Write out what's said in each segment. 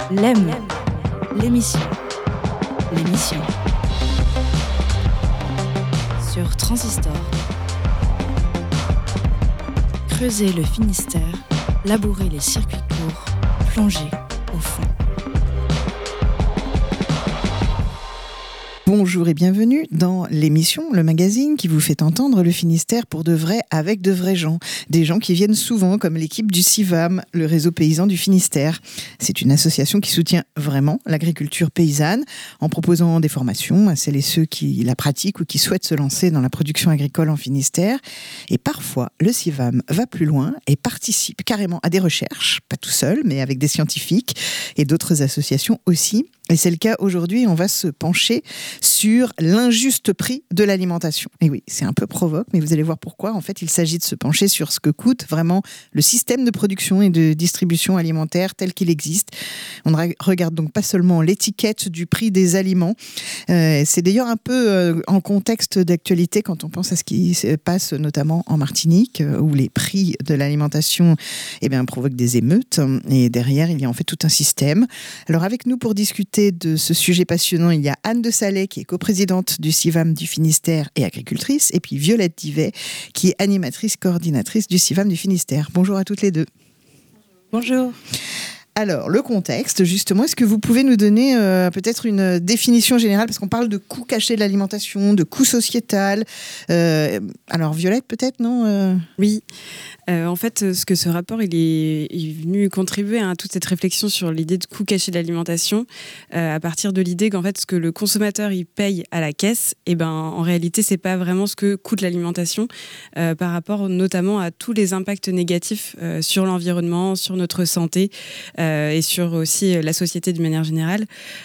L'EM, l'émission. L'émission. Sur Transistor. Creuser le Finistère, labourer les circuits courts, plonger au fond. Bonjour et bienvenue dans l'émission, le magazine qui vous fait entendre le Finistère pour de vrai avec de vrais gens. Des gens qui viennent souvent comme l'équipe du CIVAM, le réseau paysan du Finistère. C'est une association qui soutient vraiment l'agriculture paysanne en proposant des formations à celles et ceux qui la pratiquent ou qui souhaitent se lancer dans la production agricole en Finistère. Et parfois, le CIVAM va plus loin et participe carrément à des recherches, pas tout seul, mais avec des scientifiques et d'autres associations aussi. Et c'est le cas aujourd'hui, on va se pencher sur l'injuste prix de l'alimentation. Et oui, c'est un peu provoque, mais vous allez voir pourquoi. En fait, il s'agit de se pencher sur ce que coûte vraiment le système de production et de distribution alimentaire tel qu'il existe. On ne regarde donc pas seulement l'étiquette du prix des aliments. C'est d'ailleurs un peu en contexte d'actualité quand on pense à ce qui se passe notamment en Martinique, où les prix de l'alimentation provoquent des émeutes. Et derrière, il y a en fait tout un système. Alors avec nous pour discuter de ce sujet passionnant, il y a Anne de Salais qui est coprésidente du CIVAM du Finistère et agricultrice, et puis Violette Divet qui est animatrice coordinatrice du CIVAM du Finistère. Bonjour à toutes les deux. Bonjour. Alors, le contexte, justement, est-ce que vous pouvez nous donner peut-être une définition générale, parce qu'on parle de coût caché de l'alimentation, de coût sociétal. Alors, Violette, peut-être, non Oui. En fait, ce que ce rapport il est venu contribuer à toute cette réflexion sur l'idée de coût caché de l'alimentation, à partir de l'idée qu'en fait, ce que le consommateur il paye à la caisse, en réalité, c'est pas vraiment ce que coûte l'alimentation, par rapport notamment à tous les impacts négatifs sur l'environnement, sur notre santé et sur aussi la société d'une manière générale.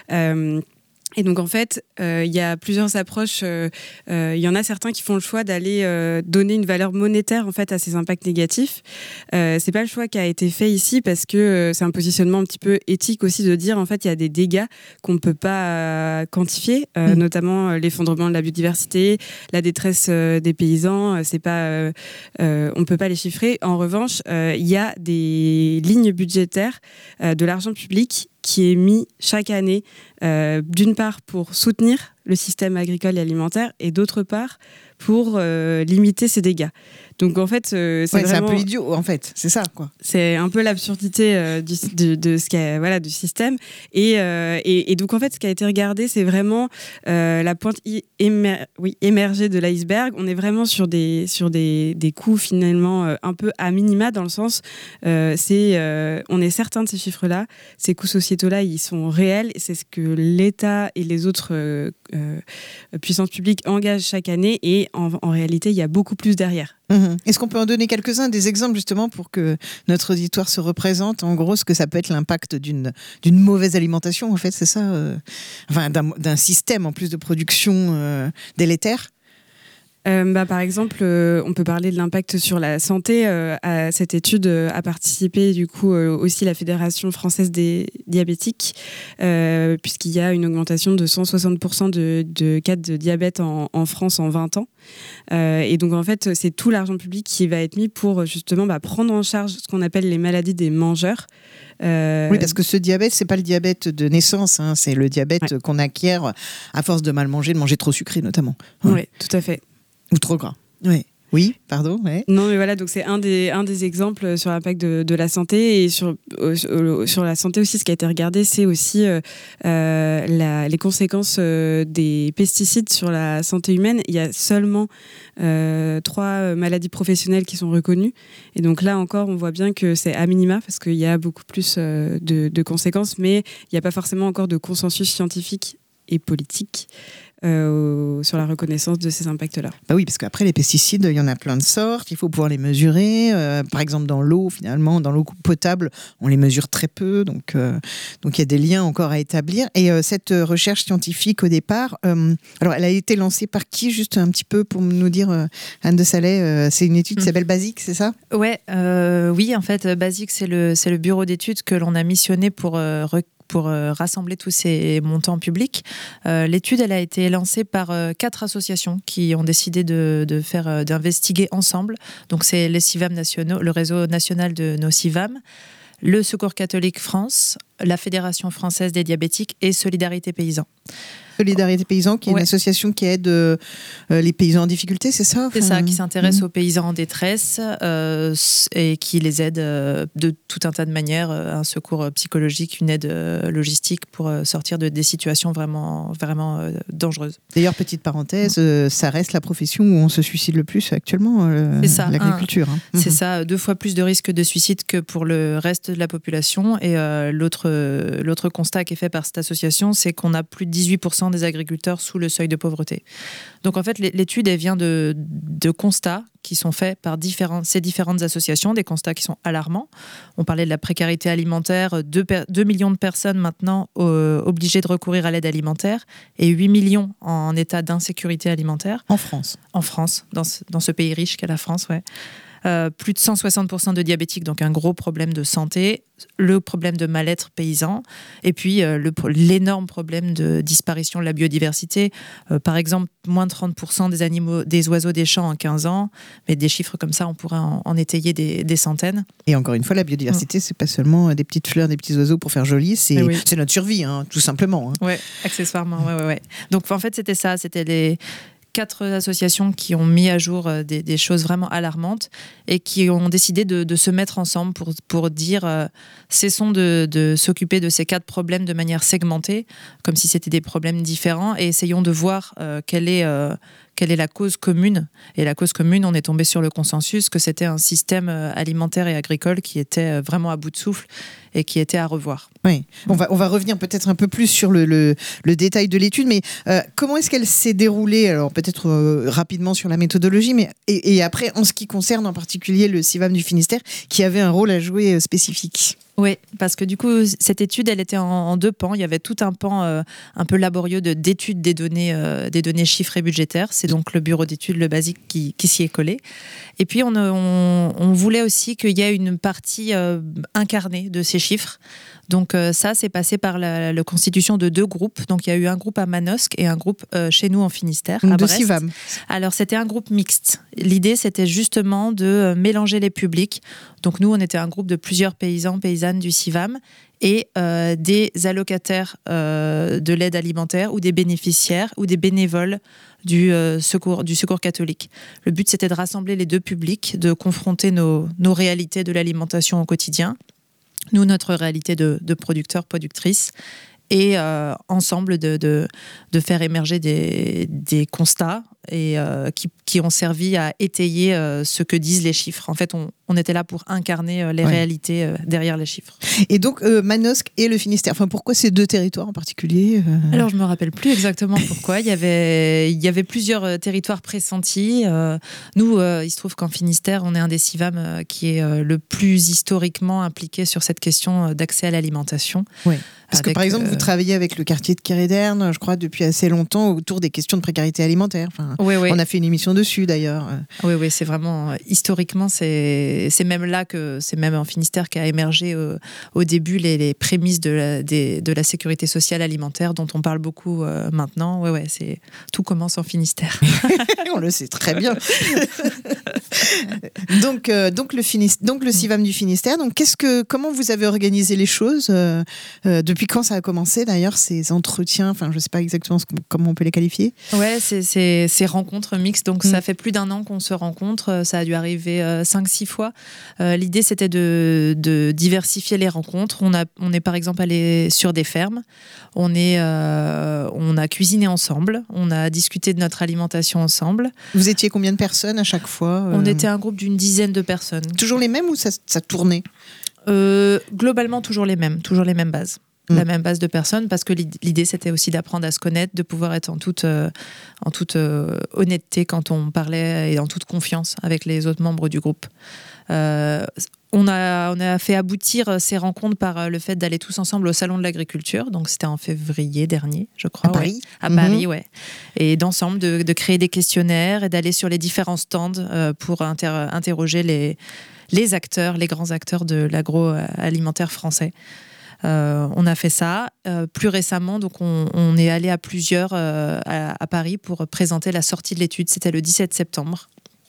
Et donc en fait, il y a plusieurs approches. Il y en a certains qui font le choix d'aller donner une valeur monétaire en fait à ces impacts négatifs. C'est pas le choix qui a été fait ici parce que c'est un positionnement un petit peu éthique aussi de dire en fait il y a des dégâts qu'on ne peut pas quantifier, notamment l'effondrement de la biodiversité, la détresse des paysans. C'est pas, on peut pas les chiffrer. En revanche, il y a des lignes budgétaires de l'argent public qui est mis chaque année, d'une part pour soutenir le système agricole et alimentaire, et d'autre part pour limiter ces dégâts. Donc en fait, c'est un peu idiot, en fait, c'est ça, quoi. C'est un peu l'absurdité de ce du système. Et donc en fait, ce qui a été regardé, c'est vraiment la pointe émergée de l'iceberg. On est vraiment sur des coûts finalement un peu à minima, dans le sens, on est certain de ces chiffres-là. Ces coûts sociétaux-là, ils sont réels. Et c'est ce que l'État et les autres puissances publiques engagent chaque année. Et en réalité, il y a beaucoup plus derrière. Est-ce qu'on peut en donner quelques-uns, des exemples justement pour que notre auditoire se représente en gros ce que ça peut être l'impact d'une mauvaise alimentation, en fait, c'est ça, d'un système en plus de production délétère? Par exemple, on peut parler de l'impact sur la santé. À cette étude a participé du coup aussi la Fédération française des diabétiques, puisqu'il y a une augmentation de 160% de cas de diabète en France en 20 ans. Et donc en fait, c'est tout l'argent public qui va être mis pour justement prendre en charge ce qu'on appelle les maladies des mangeurs. Oui, parce que ce diabète, c'est pas le diabète de naissance, c'est le diabète qu'on acquiert à force de mal manger, de manger trop sucré notamment. Oui, tout à fait. Ou trop gras. Oui, pardon. Ouais. Non, mais voilà, donc c'est un des exemples sur l'impact de la santé. Et sur la santé aussi, ce qui a été regardé, c'est aussi les conséquences des pesticides sur la santé humaine. Il y a seulement 3 maladies professionnelles qui sont reconnues. Et donc là encore, on voit bien que c'est à minima, parce qu'il y a beaucoup plus de conséquences, mais il n'y a pas forcément encore de consensus scientifique et politique sur la reconnaissance de ces impacts-là. Oui, parce qu'après les pesticides, il y en a plein de sortes, il faut pouvoir les mesurer. Par exemple, dans l'eau, finalement, dans l'eau potable, on les mesure très peu, donc il y a des liens encore à établir. Et cette recherche scientifique, au départ, alors elle a été lancée par qui, juste un petit peu pour nous dire, Anne de Salais, c'est une étude qui s'appelle BASIC, c'est ça ? Oui, en fait, BASIC, c'est le bureau d'études que l'on a missionné pour rassembler tous ces montants publics. L'étude, elle a été lancée par 4 associations qui ont décidé d'investiguer ensemble. Donc, c'est les CIVAM nationaux, le réseau national de nos CIVAM, le Secours catholique France, la Fédération française des diabétiques et Solidarité Paysans. Solidarité Paysans, qui est une association qui aide les paysans en difficulté, c'est ça? C'est ça, qui s'intéresse aux paysans en détresse et qui les aide de tout un tas de manières, un secours psychologique, une aide logistique pour sortir de des situations vraiment, vraiment dangereuses. D'ailleurs, petite parenthèse, ça reste la profession où on se suicide le plus actuellement, l'agriculture. C'est ça, 2 fois plus de risques de suicide que pour le reste de la population. Et l'autre constat qui est fait par cette association, c'est qu'on a plus de 18% des agriculteurs sous le seuil de pauvreté. Donc en fait, l'étude, elle vient de constats qui sont faits par ces différentes associations, des constats qui sont alarmants. On parlait de la précarité alimentaire, 2 millions de personnes maintenant obligées de recourir à l'aide alimentaire et 8 millions en état d'insécurité alimentaire. En France. En France, dans ce pays riche qu'est la France, ouais. Plus de 160% de diabétiques, donc un gros problème de santé, le problème de mal-être paysan, et puis l'énorme problème de disparition de la biodiversité. Par exemple, moins de 30% des oiseaux des champs en 15 ans, mais des chiffres comme ça, on pourrait en étayer des centaines. Et encore une fois, la biodiversité, c'est pas seulement des petites fleurs, des petits oiseaux pour faire joli, c'est notre survie, tout simplement. Oui, accessoirement, ouais. Donc en fait, c'était ça, c'était les 4 associations qui ont mis à jour des choses vraiment alarmantes et qui ont décidé de se mettre ensemble pour dire cessons de s'occuper de ces 4 problèmes de manière segmentée, comme si c'était des problèmes différents, et essayons de voir quelle est la cause commune. Et la cause commune, on est tombé sur le consensus que c'était un système alimentaire et agricole qui était vraiment à bout de souffle et qui était à revoir. Oui, on va revenir peut-être un peu plus sur le détail de l'étude, mais comment est-ce qu'elle s'est déroulée? Alors peut-être rapidement sur la méthodologie, mais et après en ce qui concerne en particulier le CIVAM du Finistère, qui avait un rôle à jouer spécifique. Oui, parce que du coup, cette étude, elle était en 2 pans. Il y avait tout un pan un peu laborieux d'études des données chiffrées budgétaires. C'est donc le bureau d'études, le basique, qui s'y est collé. Et puis, on voulait aussi qu'il y ait une partie incarnée de ces chiffres. Donc ça, c'est passé par la constitution de 2 groupes. Donc il y a eu un groupe à Manosque et un groupe chez nous en Finistère, à Brest. CIVAM. Alors c'était un groupe mixte. L'idée, c'était justement de mélanger les publics. Donc nous, on était un groupe de plusieurs paysans, paysannes du CIVAM et des allocataires de l'aide alimentaire ou des bénéficiaires ou des bénévoles du secours catholique. Le but, c'était de rassembler les 2 publics, de confronter nos réalités de l'alimentation au quotidien. Nous, notre réalité de producteurs, productrices, et ensemble de faire émerger des constats et qui ont servi à étayer ce que disent les chiffres. En fait, on était là pour incarner les réalités derrière les chiffres. Et donc, Manosque et le Finistère, enfin, pourquoi ces 2 territoires en particulier Alors, je me rappelle plus exactement pourquoi. Il y avait plusieurs territoires pressentis. Nous, il se trouve qu'en Finistère, on est un des CIVAM qui est le plus historiquement impliqué sur cette question d'accès à l'alimentation. Oui. Parce que par exemple, vous travaillez avec le quartier de Kéréderne, je crois, depuis assez longtemps, autour des questions de précarité alimentaire. Enfin, oui. On a fait une émission dessus d'ailleurs. Oui, c'est vraiment historiquement, c'est même là c'est même en Finistère qu'a émergé au début les prémices de la sécurité sociale alimentaire dont on parle beaucoup maintenant. Tout commence en Finistère. On le sait très bien. donc le CIVAM du Finistère. Donc comment vous avez organisé les choses depuis quand ça a commencé d'ailleurs ces entretiens? Enfin, je sais pas exactement comment on peut les qualifier. Ouais, c'est ces rencontres mixtes. Donc ça fait plus d'1 an qu'on se rencontre. Ça a dû arriver 5-6 fois. L'idée, c'était de diversifier les rencontres. On est par exemple allé sur des fermes. On a cuisiné ensemble. On a discuté de notre alimentation ensemble. Vous étiez combien de personnes à chaque fois? On était un groupe d'une dizaine de personnes. Toujours les mêmes ou ça tournait? Globalement, toujours les mêmes bases. La même base de personnes, parce que l'idée, c'était aussi d'apprendre à se connaître, de pouvoir être en toute honnêteté quand on parlait et en toute confiance avec les autres membres du groupe. On a fait aboutir ces rencontres par le fait d'aller tous ensemble au Salon de l'Agriculture, donc c'était en février dernier, je crois. À Paris. À Paris, ouais. Et d'ensemble, de créer des questionnaires et d'aller sur les différents stands pour interroger les acteurs, les grands acteurs de l'agroalimentaire français. On a fait ça. Plus récemment, donc on est allé à plusieurs à Paris pour présenter la sortie de l'étude. C'était le 17 septembre.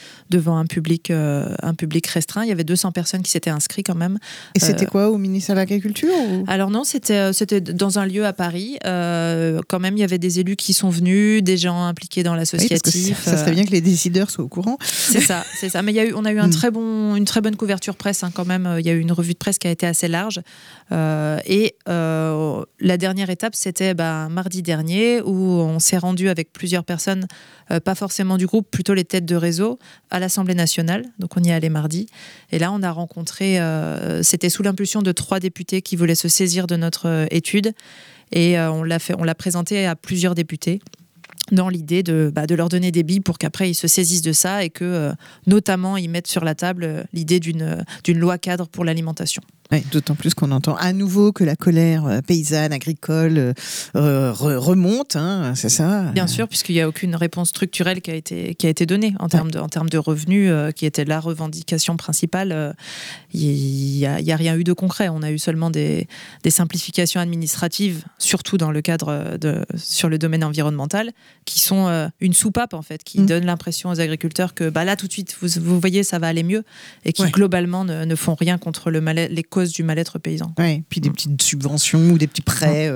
devant un public restreint. Il y avait 200 personnes qui s'étaient inscrites quand même. Et c'était quoi, au ministère de l'Agriculture ou... Alors non, c'était dans un lieu à Paris. Quand même, il y avait des élus qui sont venus, des gens impliqués dans l'associatif. Oui, ça serait bien que les décideurs soient au courant. C'est ça. Mais on a eu une très bonne couverture presse, quand même. Il y a eu une revue de presse qui a été assez large. Et la dernière étape, c'était mardi dernier, où on s'est rendu avec plusieurs personnes, pas forcément du groupe, plutôt les têtes de réseau, à l'Assemblée nationale. Donc on y est allé mardi. Et là, on a rencontré, c'était sous l'impulsion de 3 députés qui voulaient se saisir de notre étude. Et on l'a présenté à plusieurs députés, dans l'idée de leur donner des billes pour qu'après ils se saisissent de ça et que notamment ils mettent sur la table l'idée d'une loi cadre pour l'alimentation. Oui, d'autant plus qu'on entend à nouveau que la colère paysanne, agricole remonte, c'est ça. Bien sûr, puisqu'il n'y a aucune réponse structurelle qui a été donnée en termes de revenus, qui était la revendication principale. Il n'y a rien eu de concret. On a eu seulement des simplifications administratives, surtout dans le cadre sur le domaine environnemental, qui sont une soupape en fait, qui donnent l'impression aux agriculteurs que là tout de suite, vous voyez, ça va aller mieux, et qui globalement ne font rien contre les causes du mal-être paysan. Oui, puis des petites subventions ou des petits prêts,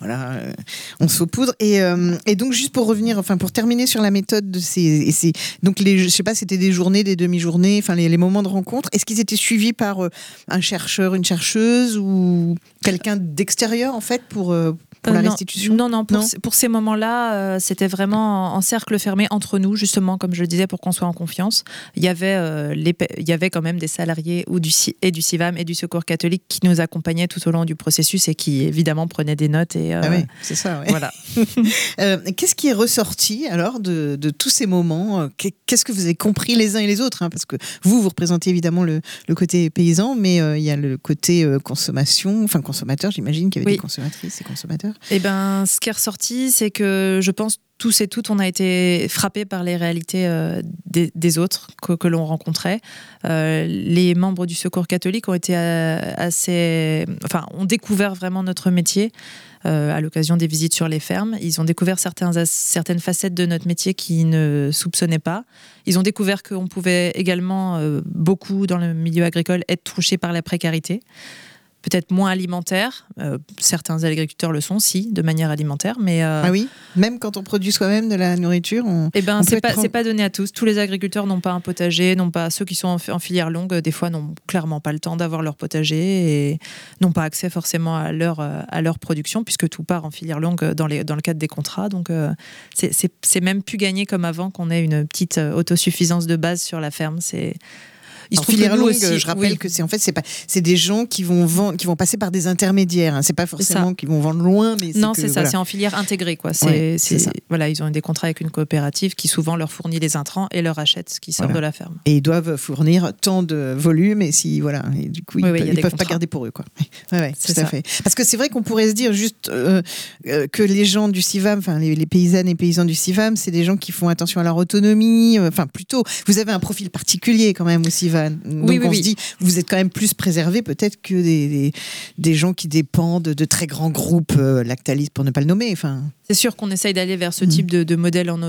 on saupoudre. Et donc juste pour revenir, pour terminer sur la méthode de donc je sais pas, c'était des journées, des demi-journées, les moments de rencontre. Est-ce qu'ils étaient suivis par un chercheur, une chercheuse ou quelqu'un d'extérieur en fait pour la restitution? Non. Pour ces moments-là, c'était vraiment en cercle fermé entre nous, justement, comme je le disais, pour qu'on soit en confiance. Il y avait quand même des salariés du CIVAM et du Secours catholique qui nous accompagnaient tout au long du processus et qui, évidemment, prenaient des notes. Oui, c'est ça, ouais. Voilà. Qu'est-ce qui est ressorti, alors, de tous ces moments? Qu'est-ce que vous avez compris les uns et les autres, parce que vous représentez évidemment le côté paysan, mais il y a le côté consommateur, j'imagine qu'il y avait des consommatrices et consommateurs. Ce qui est ressorti, c'est que je pense tous et toutes, on a été frappés par les réalités des autres que l'on rencontrait. Les membres du Secours catholique ont été ont découvert vraiment notre métier à l'occasion des visites sur les fermes. Ils ont découvert certaines facettes de notre métier qu'ils ne soupçonnaient pas. Ils ont découvert qu'on pouvait également, beaucoup dans le milieu agricole, être touchés par la précarité. Peut-être moins alimentaire. Certains agriculteurs le sont, de manière alimentaire. Mais Ah oui, même quand on produit soi-même de la nourriture, c'est pas donné à tous. Tous les agriculteurs n'ont pas un potager, ceux qui sont en filière longue, des fois n'ont clairement pas le temps d'avoir leur potager et n'ont pas accès forcément à leur production, puisque tout part en filière longue dans le cadre des contrats. Donc c'est même plus gagné comme avant qu'on ait une petite autosuffisance de base sur la ferme. En filière longue, je rappelle que c'est des gens qui vont passer par des intermédiaires. C'est pas forcément qu'ils vont vendre loin, mais c'est en filière intégrée, quoi. Voilà, ils ont des contrats avec une coopérative qui souvent leur fournit les intrants et leur achète ce qui sort de la ferme. Et ils doivent fournir tant de volume, et du coup ils peuvent pas garder pour eux, quoi. Tout à fait. Parce que c'est vrai qu'on pourrait se dire juste que les gens du CIVAM, les paysannes et paysans du CIVAM, c'est des gens qui font attention à leur autonomie. Plutôt, vous avez un profil particulier quand même au CIVAM. Donc on se dit, vous êtes quand même plus préservé peut-être que des gens qui dépendent de très grands groupes, Lactalis pour ne pas le nommer. C'est sûr qu'on essaye d'aller vers ce type de modèle en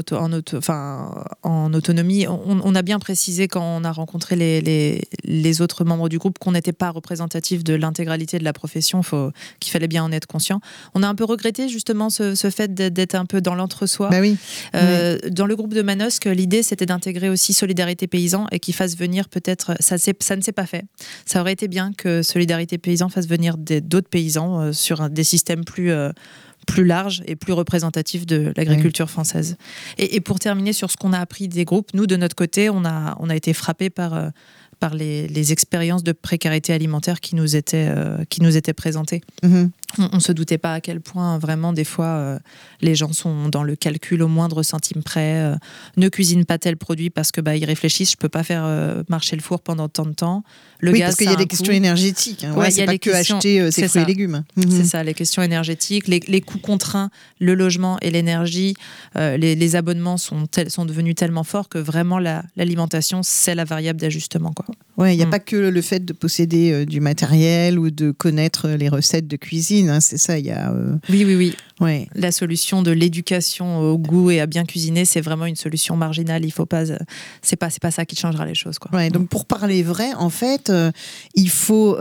autonomie. On a bien précisé quand on a rencontré les autres membres du groupe qu'on n'était pas représentatif de l'intégralité de la profession, qu'il fallait bien en être conscient. On a un peu regretté justement ce fait d'être un peu dans l'entre-soi. Dans le groupe de Manosque, l'idée c'était d'intégrer aussi Solidarité Paysan et qu'ils fassent venir peut-être, ça ne s'est pas fait. Ça aurait été bien que Solidarité Paysan fasse venir d'autres paysans sur des systèmes plus large et plus représentatif de l'agriculture française. Et pour terminer sur ce qu'on a appris des groupes, nous, de notre côté, on a été frappés par les expériences de précarité alimentaire qui nous étaient présentées. Mm-hmm. On ne se doutait pas à quel point, vraiment, des fois, les gens sont dans le calcul au moindre centime près, ne cuisinent pas tel produit parce que ils réfléchissent, je ne peux pas faire marcher le four pendant tant de temps. Le gaz, parce qu'il y a des questions énergétiques. C'est pas que acheter ses fruits et légumes. Mm-hmm. C'est ça, les questions énergétiques, les coûts contraints, le logement et l'énergie, les abonnements sont devenus tellement forts que vraiment l'alimentation, c'est la variable d'ajustement, quoi. Ouais, il n'y a pas que le fait de posséder du matériel ou de connaître les recettes de cuisine. cuisine, hein, c'est ça. Il y a. Oui. Ouais. La solution de l'éducation au goût et à bien cuisiner, c'est vraiment une solution marginale. Il faut pas, c'est pas ça qui changera les choses, quoi. Ouais, donc pour parler vrai, en fait, il faut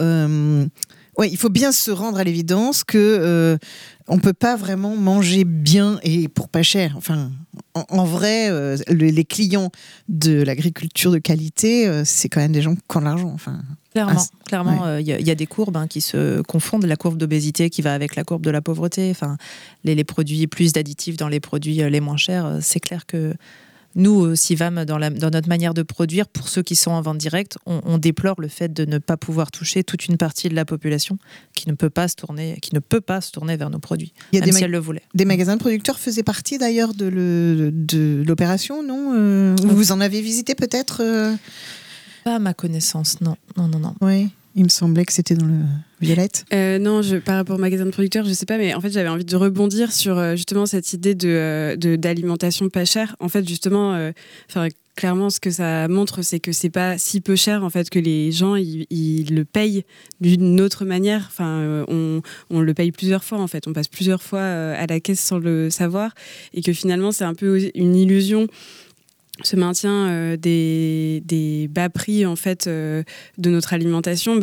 bien se rendre à l'évidence que on peut pas vraiment manger bien et pour pas cher. Enfin, en vrai, les clients de l'agriculture de qualité, c'est quand même des gens qui ont de l'argent. Enfin. Clairement, il y a des courbes qui se confondent. La courbe d'obésité qui va avec la courbe de la pauvreté. Enfin, les produits, plus d'additifs dans les produits les moins chers. C'est clair que nous, au CIVAM, dans notre manière de produire, pour ceux qui sont en vente directe, on déplore le fait de ne pas pouvoir toucher toute une partie de la population qui ne peut pas se tourner vers nos produits, même si elle le voulait. Des magasins de producteurs faisaient partie d'ailleurs de l'opération, non Vous en avez visité peut-être Pas à ma connaissance, non. Oui, il me semblait que c'était dans le Violette. Non, par rapport au magasin de producteurs, je sais pas, mais en fait, j'avais envie de rebondir sur justement cette idée d'alimentation pas chère. En fait, justement, clairement, ce que ça montre, c'est que c'est pas si peu cher en fait que les gens ils le payent d'une autre manière. Enfin, on le paye plusieurs fois en fait. On passe plusieurs fois à la caisse sans le savoir, et que finalement, c'est un peu une illusion. Ce maintien des bas prix en fait de notre alimentation,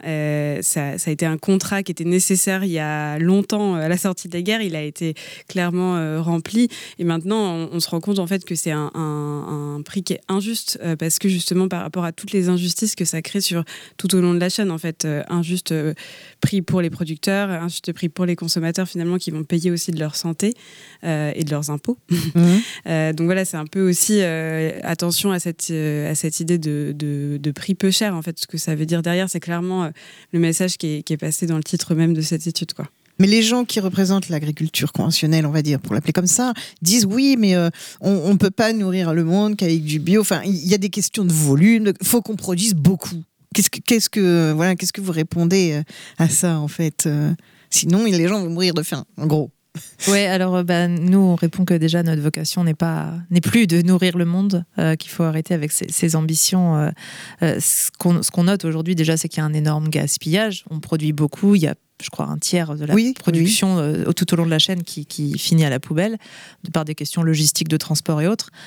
ça a été un contrat qui était nécessaire il y a longtemps à la sortie de la guerre. Il a été clairement rempli, et maintenant on se rend compte en fait que c'est un prix qui est injuste parce que justement par rapport à toutes les injustices que ça crée tout au long de la chaîne en fait, injuste prix pour les producteurs, injuste prix pour les consommateurs finalement qui vont payer aussi de leur santé et de leurs impôts. Donc voilà, c'est un peu aussi attention à cette idée de prix peu cher. En fait, ce que ça veut dire derrière, c'est clairement le message qui est passé dans le titre même de cette étude, quoi. Mais les gens qui représentent l'agriculture conventionnelle, on va dire, pour l'appeler comme ça, disent oui, mais on ne peut pas nourrir le monde qu'avec du bio. Enfin, il y a des questions de volume. Il faut qu'on produise beaucoup. Qu'est-ce que vous répondez à ça, en fait Sinon, les gens vont mourir de faim, en gros. Ouais, alors nous on répond que déjà notre vocation n'est plus de nourrir le monde, qu'il faut arrêter avec ces ambitions. Ce qu'on note aujourd'hui déjà, c'est qu'il y a un énorme gaspillage. On produit beaucoup, il y a je crois un tiers de la production tout au long de la chaîne qui finit à la poubelle par des questions logistiques de transport et autres.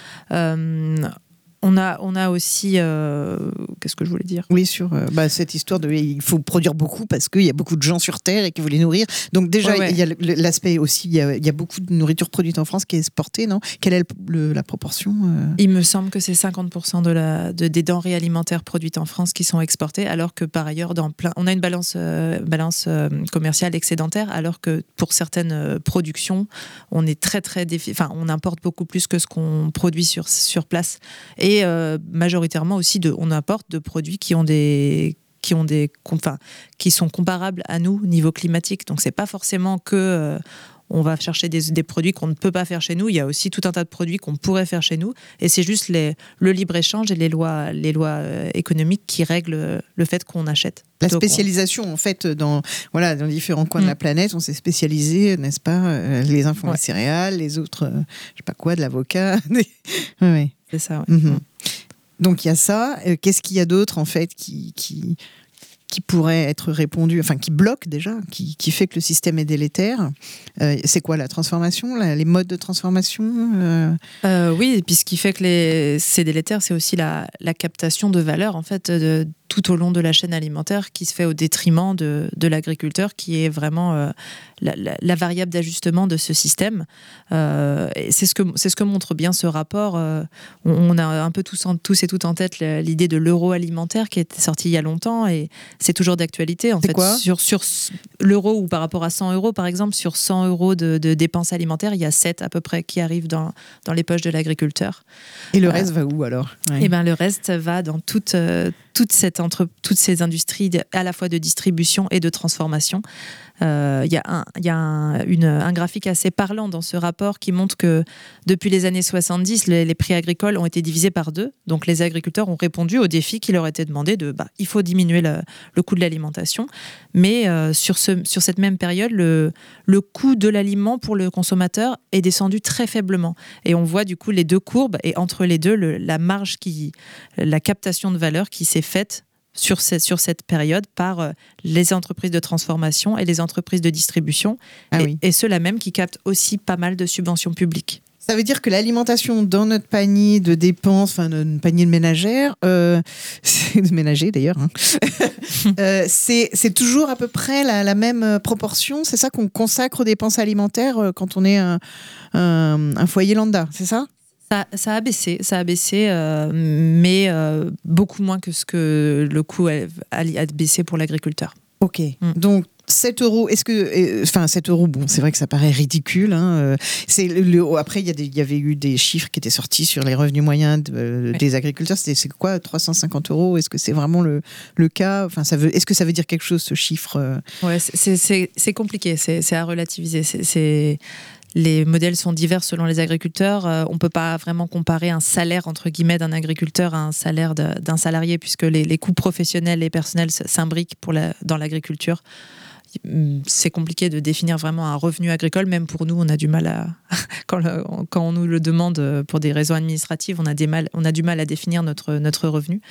On a aussi qu'est-ce que je voulais dire ? Oui, sur cette histoire il faut produire beaucoup parce qu'il y a beaucoup de gens sur Terre et qu'il faut les nourrir. Donc déjà, il y a l'aspect aussi, il y a beaucoup de nourriture produite en France qui est exportée, non ? Quelle est la proportion Il me semble que c'est 50% des denrées alimentaires produites en France qui sont exportées, alors que par ailleurs, on a une balance commerciale excédentaire, alors que pour certaines productions, on est on importe beaucoup plus que ce qu'on produit sur place. Et majoritairement aussi, on importe de produits qui sont comparables à nous niveau climatique. Donc c'est pas forcément que on va chercher des produits qu'on ne peut pas faire chez nous. Il y a aussi tout un tas de produits qu'on pourrait faire chez nous. Et c'est juste le libre-échange et les lois économiques qui règlent le fait qu'on achète. La spécialisation, en fait, dans différents coins de la planète, on s'est spécialisé, n'est-ce pas ? Les uns font les céréales, les autres, je sais pas quoi, de l'avocat. Oui. C'est ça, Donc il y a ça. Qu'est-ce qu'il y a d'autre, en fait, qui pourrait être répondu, enfin qui bloque déjà, qui fait que le système est délétère. C'est quoi la transformation, les modes de transformation Oui, et puis ce qui fait que c'est délétère, c'est aussi la captation de valeur en fait tout au long de la chaîne alimentaire qui se fait au détriment de l'agriculteur, qui est vraiment la variable d'ajustement de ce système. Et c'est ce que montre bien ce rapport. On a un peu tous et toutes en tête l'idée de l'euro alimentaire qui est sorti il y a longtemps, et c'est toujours d'actualité. En fait, quoi sur l'euro, ou par rapport à 100 euros, par exemple, sur 100 euros de dépenses alimentaires, il y a 7 à peu près qui arrivent dans les poches de l'agriculteur. Et le reste va où alors ? Et le reste va dans toutes ces industries à la fois de distribution et de transformation. Il y a un graphique assez parlant dans ce rapport qui montre que depuis les années 70, les prix agricoles ont été divisés par 2. Donc les agriculteurs ont répondu au défi qui leur était demandé il faut diminuer le coût de l'alimentation. Mais sur cette même période, le coût de l'aliment pour le consommateur est descendu très faiblement. Et on voit du coup les deux courbes, et entre les deux, la marge la captation de valeur qui s'est faite sur cette période par les entreprises de transformation et les entreprises de distribution, et ceux-là même qui captent aussi pas mal de subventions publiques. Ça veut dire que l'alimentation dans notre panier de dépenses, enfin notre panier de ménagère, c'est de ménager d'ailleurs, c'est toujours à peu près la même proportion. C'est ça qu'on consacre aux dépenses alimentaires quand on est un foyer lambda, c'est ça ? Ça a baissé, mais beaucoup moins que ce que le coût a baissé pour l'agriculteur. Ok, donc 7 €, est-ce que... Enfin, 7 €, bon, c'est vrai que ça paraît ridicule. Après, il y avait eu des chiffres qui étaient sortis sur les revenus moyens des agriculteurs. C'est quoi, 350 €? Est-ce que c'est vraiment le cas? Enfin, est-ce que ça veut dire quelque chose, ce chiffre? Ouais, c'est compliqué, c'est à relativiser. Les modèles sont divers selon les agriculteurs. On ne peut pas vraiment comparer un salaire, entre guillemets, d'un agriculteur à un salaire d'un salarié, puisque les coûts professionnels et personnels s'imbriquent dans l'agriculture. C'est compliqué de définir vraiment un revenu agricole. Même pour nous, on a du mal quand on nous le demande pour des raisons administratives, on a du mal à définir notre revenu.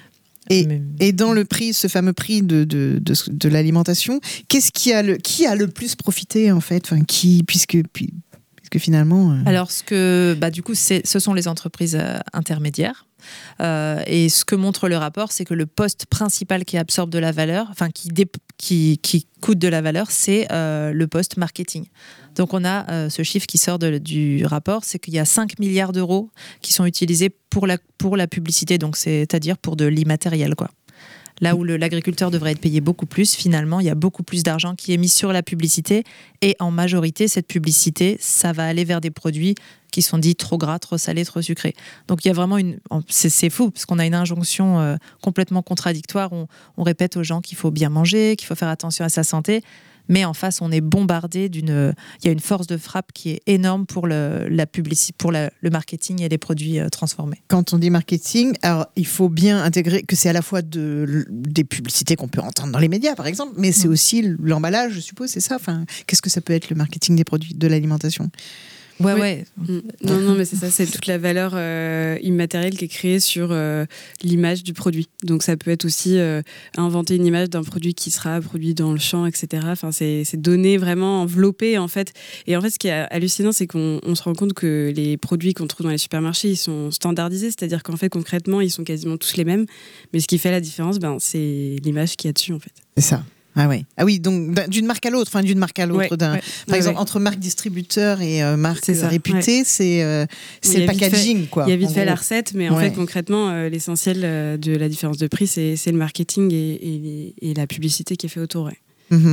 Et dans le prix, ce fameux prix de l'alimentation, qui a le plus profité en fait, enfin, puisque finalement. Alors du coup, ce sont les entreprises intermédiaires. Et ce que montre le rapport, c'est que le poste principal qui absorbe de la valeur, enfin qui coûte de la valeur, c'est le poste marketing. Donc on a ce chiffre qui sort du rapport, c'est qu'il y a 5 milliards d'euros qui sont utilisés pour la publicité, donc c'est-à-dire pour de l'immatériel, quoi. Là où l'agriculteur devrait être payé beaucoup plus, finalement, il y a beaucoup plus d'argent qui est mis sur la publicité. Et en majorité, cette publicité, ça va aller vers des produits qui sont dits trop gras, trop salés, trop sucrés. Donc il y a vraiment c'est fou, parce qu'on a une injonction complètement contradictoire. On répète aux gens qu'il faut bien manger, qu'il faut faire attention à sa santé. Mais en face, on est bombardé il y a une force de frappe qui est énorme pour la publicité, pour le marketing et les produits transformés. Quand on dit marketing, alors il faut bien intégrer que c'est à la fois des publicités qu'on peut entendre dans les médias, par exemple, mais c'est aussi l'emballage, je suppose, c'est ça. Enfin, qu'est-ce que ça peut être le marketing des produits de l'alimentation ? Ouais. Non, mais c'est ça, c'est toute la valeur immatérielle qui est créée sur l'image du produit. Donc ça peut être aussi inventer une image d'un produit qui sera produit dans le champ, etc. Enfin, c'est donné vraiment enveloppé, en fait. Et en fait, ce qui est hallucinant, c'est qu'on se rend compte que les produits qu'on trouve dans les supermarchés, ils sont standardisés, c'est-à-dire qu'en fait, concrètement, ils sont quasiment tous les mêmes. Mais ce qui fait la différence, c'est l'image qu'il y a dessus, en fait. C'est ça. Ah oui, donc d'une marque à l'autre, par exemple, entre marque distributeur et marque réputée, c'est le packaging, quoi. Il y a vite fait la recette, mais en fait, concrètement, l'essentiel de la différence de prix, c'est le marketing et la publicité qui est fait autour. Ouais.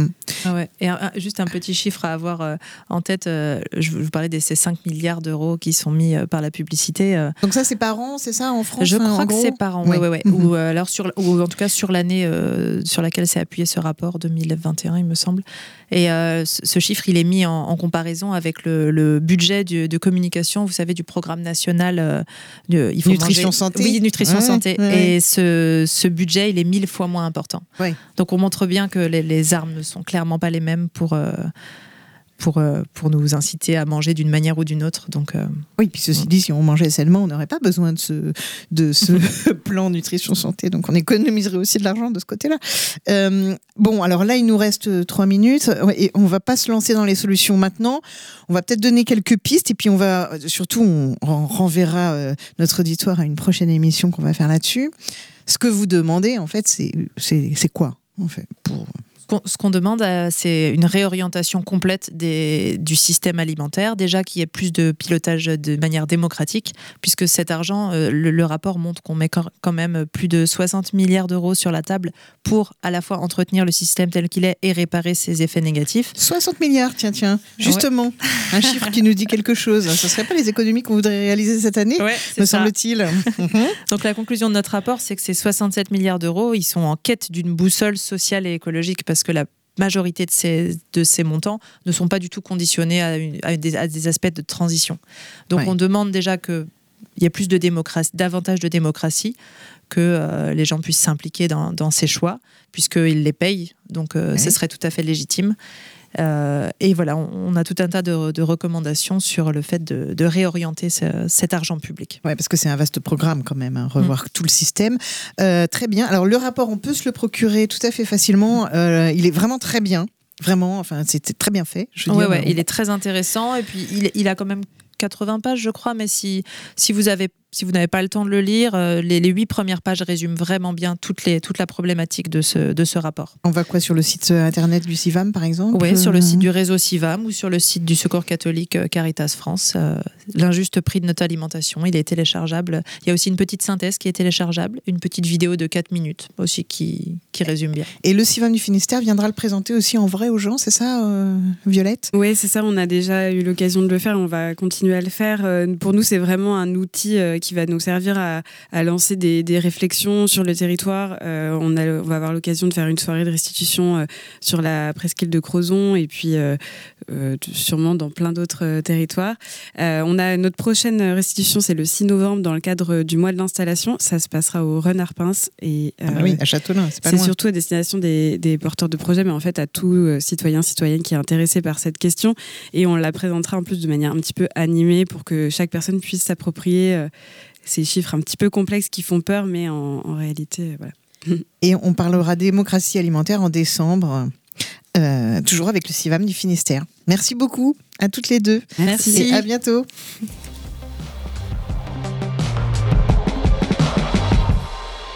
Et juste un petit chiffre à avoir en tête, je vous parlais de ces 5 milliards d'euros qui sont mis par la publicité. Donc ça, c'est par an, c'est ça, en France? Je crois que c'est par an, oui. Ou en tout cas sur l'année sur laquelle s'est appuyé ce rapport, 2021, il me semble. Et ce chiffre, il est mis en comparaison avec le budget de communication, vous savez, du programme national Nutrition Santé. Oui, Nutrition Santé. Et ce budget, il est 1000 fois moins important. Donc on montre bien que les armes ne sont clairement pas les mêmes pour nous inciter à manger d'une manière ou d'une autre. Donc, oui, puis ceci dit, si on mangeait sainement, on n'aurait pas besoin de ce plan nutrition santé. Donc on économiserait aussi de l'argent de ce côté-là. Bon, alors là, il nous reste 3 minutes et on ne va pas se lancer dans les solutions maintenant. On va peut-être donner quelques pistes et puis on renverra notre auditoire à une prochaine émission qu'on va faire là-dessus. Ce que vous demandez, en fait, c'est quoi, en fait, Ce qu'on demande, c'est une réorientation complète du système alimentaire, déjà qu'il y ait plus de pilotage de manière démocratique, puisque cet argent, le rapport montre qu'on met quand même plus de 60 milliards d'euros sur la table pour à la fois entretenir le système tel qu'il est et réparer ses effets négatifs. 60 milliards, tiens, justement, un chiffre qui nous dit quelque chose. Ce ne serait pas les économies qu'on voudrait réaliser cette année, me semble-t-il. Donc la conclusion de notre rapport, c'est que ces 67 milliards d'euros, ils sont en quête d'une boussole sociale et écologique, parce que la majorité de ces montants ne sont pas du tout conditionnés à des aspects de transition. Donc on demande déjà qu'il y ait plus de démocratie, davantage de démocratie, que les gens puissent s'impliquer dans ces choix, puisqu'ils les payent donc ce serait tout à fait légitime. Et voilà, on a tout un tas de recommandations sur le fait de réorienter cet argent public. Oui, parce que c'est un vaste programme quand même, revoir tout le système. Très bien. Alors le rapport, on peut se le procurer tout à fait facilement. Il est vraiment très bien. Vraiment, enfin, c'était très bien fait. Ouais, il est très intéressant. Et puis, il a quand même 80 pages, je crois. Mais si vous n'avez pas le temps de le lire, les 8 premières pages résument vraiment bien toute la problématique de ce rapport. On va sur le site internet du CIVAM, par exemple? Oui, sur le site du réseau CIVAM ou sur le site du Secours catholique Caritas France. L'injuste prix de notre alimentation, il est téléchargeable. Il y a aussi une petite synthèse qui est téléchargeable, une petite vidéo de 4 minutes aussi qui résume bien. Et le CIVAM du Finistère viendra le présenter aussi en vrai aux gens, c'est ça, Violette? Oui, c'est ça, on a déjà eu l'occasion de le faire, on va continuer à le faire. Pour nous, c'est vraiment un outil qui va nous servir à lancer des réflexions sur le territoire. On va avoir l'occasion de faire une soirée de restitution sur la presqu'île de Crozon et puis sûrement dans plein d'autres territoires. On a notre prochaine restitution, c'est le 6 novembre dans le cadre du mois de l'installation. Ça se passera au Run Arpins. Et, oui, à Châteaulin, c'est pas loin. C'est surtout à destination des porteurs de projets, mais en fait à tout citoyen, citoyenne qui est intéressé par cette question. Et on la présentera en plus de manière un petit peu animée pour que chaque personne puisse s'approprier ces chiffres un petit peu complexes qui font peur, mais en réalité, voilà. Et on parlera démocratie alimentaire en décembre, toujours avec le CIVAM du Finistère. Merci beaucoup à toutes les deux. Merci. Et à bientôt.